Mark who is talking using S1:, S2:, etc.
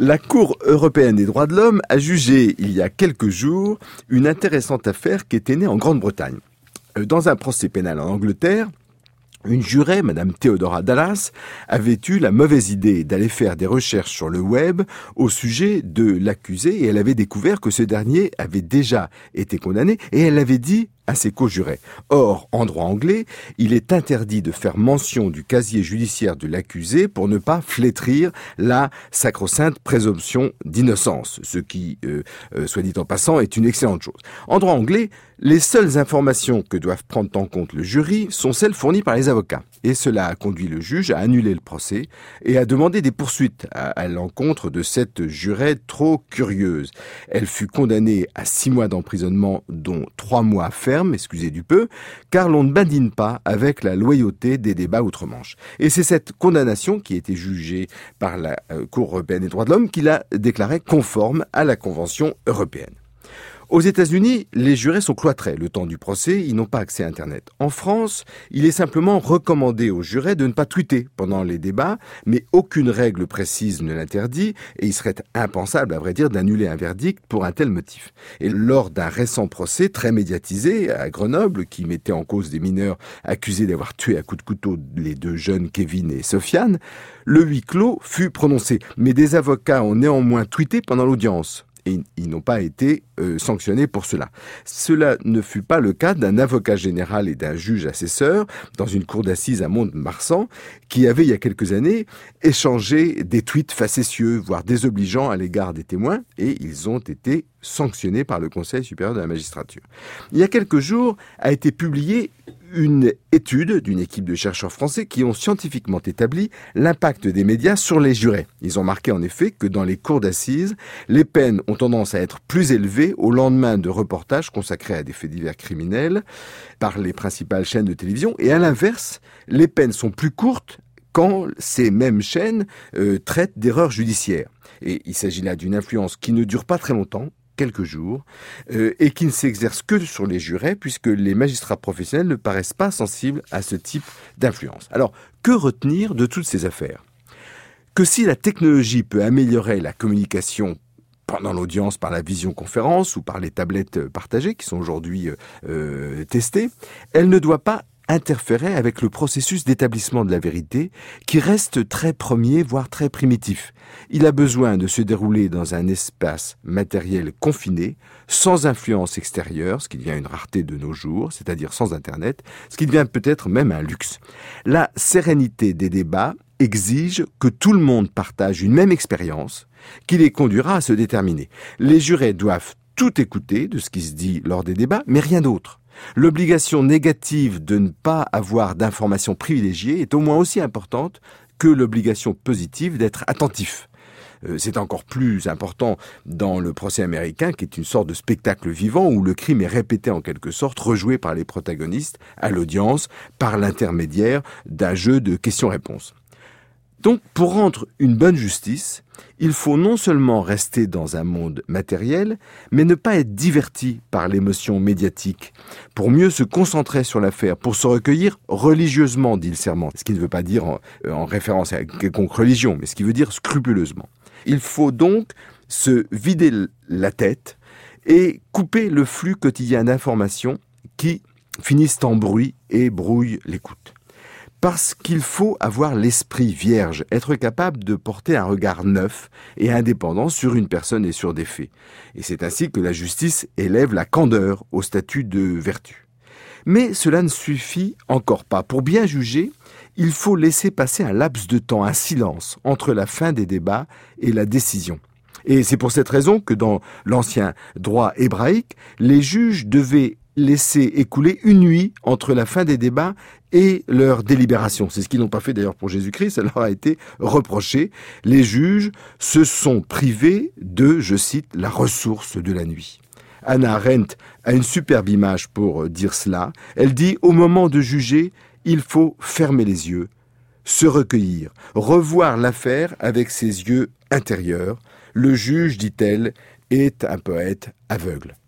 S1: La Cour européenne des droits de l'homme a jugé il y a quelques jours une intéressante affaire qui était née en Grande-Bretagne. Dans un procès pénal en Angleterre, une jurée, Madame Theodora Dallas, avait eu la mauvaise idée d'aller faire des recherches sur le web au sujet de l'accusé et elle avait découvert que ce dernier avait déjà été condamné et elle avait dit à ses co-jurés. Or, en droit anglais, il est interdit de faire mention du casier judiciaire de l'accusé pour ne pas flétrir la sacro-sainte présomption d'innocence, ce qui, soit dit en passant, est une excellente chose. En droit anglais, les seules informations que doivent prendre en compte le jury sont celles fournies par les avocats. Et cela a conduit le juge à annuler le procès et à demander des poursuites à l'encontre de cette jurée trop curieuse. Elle fut condamnée à 6 mois d'emprisonnement, dont 3 mois fermes, excusez du peu, car l'on ne badine pas avec la loyauté des débats outre-Manche. Et c'est cette condamnation qui a été jugée par la Cour européenne des droits de l'homme qui l'a déclarée conforme à la Convention européenne. Aux États-Unis, les jurés sont cloîtrés. Le temps du procès, ils n'ont pas accès à Internet. En France, il est simplement recommandé aux jurés de ne pas tweeter pendant les débats, mais aucune règle précise ne l'interdit, et il serait impensable, à vrai dire, d'annuler un verdict pour un tel motif. Et lors d'un récent procès très médiatisé à Grenoble, qui mettait en cause des mineurs accusés d'avoir tué à coups de couteau les 2 jeunes Kevin et Sofiane, le huis clos fut prononcé. Mais des avocats ont néanmoins tweeté pendant l'audience. Et ils n'ont pas été sanctionnés pour cela. Cela ne fut pas le cas d'un avocat général et d'un juge assesseur dans une cour d'assises à Mont-de-Marsan qui avait, il y a quelques années, échangé des tweets facétieux, voire désobligeants à l'égard des témoins, et ils ont été sanctionnés par le Conseil supérieur de la magistrature. Il y a quelques jours a été publiée une étude d'une équipe de chercheurs français qui ont scientifiquement établi l'impact des médias sur les jurés. Ils ont marqué en effet que dans les cours d'assises, les peines ont tendance à être plus élevées au lendemain de reportages consacrés à des faits divers criminels par les principales chaînes de télévision et à l'inverse, les peines sont plus courtes quand ces mêmes chaînes traitent d'erreurs judiciaires. Et il s'agit là d'une influence qui ne dure pas très longtemps, quelques jours, et qui ne s'exerce que sur les jurés, puisque les magistrats professionnels ne paraissent pas sensibles à ce type d'influence. Alors, que retenir de toutes ces affaires ? Que si la technologie peut améliorer la communication pendant l'audience par la visioconférence ou par les tablettes partagées, qui sont aujourd'hui testées, elle ne doit pas interférer avec le processus d'établissement de la vérité qui reste très premier, voire très primitif. Il a besoin de se dérouler dans un espace matériel confiné, sans influence extérieure, ce qui devient une rareté de nos jours, c'est-à-dire sans Internet, ce qui devient peut-être même un luxe. La sérénité des débats exige que tout le monde partage une même expérience qui les conduira à se déterminer. Les jurés doivent tout écouter de ce qui se dit lors des débats, mais rien d'autre. L'obligation négative de ne pas avoir d'informations privilégiées est au moins aussi importante que l'obligation positive d'être attentif. C'est encore plus important dans le procès américain, qui est une sorte de spectacle vivant où le crime est répété en quelque sorte, rejoué par les protagonistes à l'audience par l'intermédiaire d'un jeu de questions-réponses. Donc, pour rendre une bonne justice, il faut non seulement rester dans un monde matériel, mais ne pas être diverti par l'émotion médiatique, pour mieux se concentrer sur l'affaire, pour se recueillir religieusement, dit le serment. Ce qui ne veut pas dire en référence à quelconque religion, mais ce qui veut dire scrupuleusement. Il faut donc se vider la tête et couper le flux quotidien d'informations qui finissent en bruit et brouillent l'écoute. Parce qu'il faut avoir l'esprit vierge, être capable de porter un regard neuf et indépendant sur une personne et sur des faits. Et c'est ainsi que la justice élève la candeur au statut de vertu. Mais cela ne suffit encore pas. Pour bien juger, il faut laisser passer un laps de temps, un silence entre la fin des débats et la décision. Et c'est pour cette raison que dans l'ancien droit hébraïque, les juges devaient laisser écouler une nuit entre la fin des débats et leur délibération. C'est ce qu'ils n'ont pas fait d'ailleurs pour Jésus-Christ, ça leur a été reproché. Les juges se sont privés de, je cite, la ressource de la nuit. Hannah Arendt a une superbe image pour dire cela. Elle dit, au moment de juger, il faut fermer les yeux, se recueillir, revoir l'affaire avec ses yeux intérieurs. Le juge, dit-elle, est un poète aveugle.